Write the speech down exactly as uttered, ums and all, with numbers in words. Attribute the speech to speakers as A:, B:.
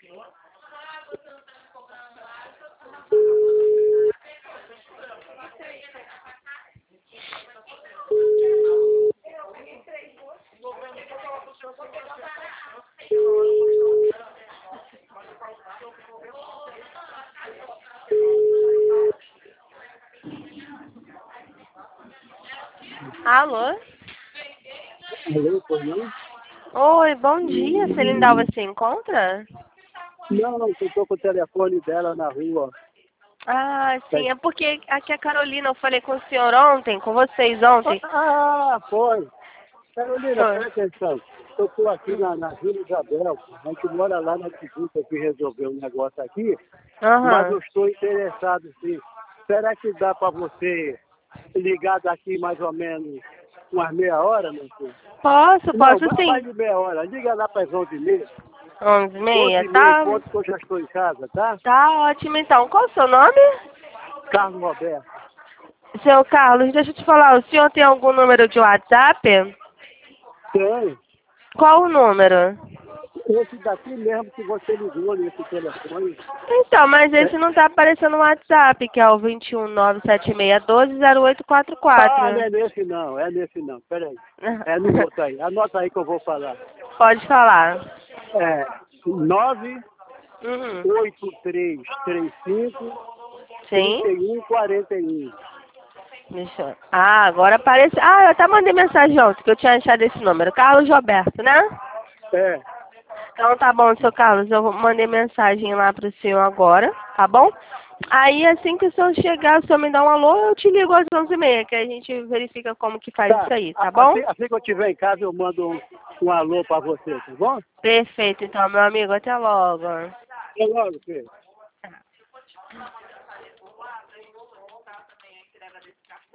A: Alô?
B: Alô, pois não?
A: Oi, bom dia. Celindal, você encontra?
B: Não, não, eu estou com o telefone dela na rua.
A: Ah, sim. É porque aqui é a Carolina, eu falei com o senhor ontem, com vocês ontem.
B: Ah, foi. Carolina,
A: Foi.
B: presta atenção. Eu estou aqui na, na Vila Isabel. A gente mora lá na Tijuca que resolveu um negócio aqui, mas eu
A: Aham.
B: estou interessado sim. Será que dá para você ligar daqui mais ou menos umas meia hora, meu filho?
A: Posso,
B: Não,
A: posso
B: ma-
A: sim.
B: mais de meia hora. Liga lá para as onze e meia.
A: Onze e
B: onze
A: meia,
B: e meia,
A: tá?
B: ponto que eu já estou em casa, tá?
A: Tá ótimo então. Qual o seu nome?
B: Carlos Roberto.
A: Seu Carlos, deixa eu te falar, o senhor tem algum número de WhatsApp?
B: Tem.
A: Qual o número?
B: Esse daqui mesmo que você ligou nesse telefone.
A: Então, mas
B: É.
A: esse não tá aparecendo no WhatsApp, que é o dois um nove sete seis um dois zero oito quatro
B: Ah, não
A: quatro.
B: é nesse não, é nesse não. Peraí. É no outro aí. Anota aí que eu vou falar.
A: Pode falar.
B: É nove
A: Uhum.
B: oito três três cinco
A: Sim?
B: trinta e um quarenta e um.
A: Deixa eu... Ah, agora apareceu. Ah, eu até mandei mensagem ontem que eu tinha achado esse número. Carlos Roberto, né?
B: É.
A: Então tá bom, seu Carlos. Eu mandei mensagem lá pro senhor agora, tá bom? Aí assim que o senhor chegar, o senhor me dá um alô, eu te ligo às onze e meia, que a gente verifica como que faz
B: Tá.
A: isso aí, tá
B: A-
A: bom?
B: Assim, assim que eu estiver em casa, eu mando um, um alô pra você, tá bom?
A: Perfeito, então, meu amigo. Até logo.
B: Até logo, filho.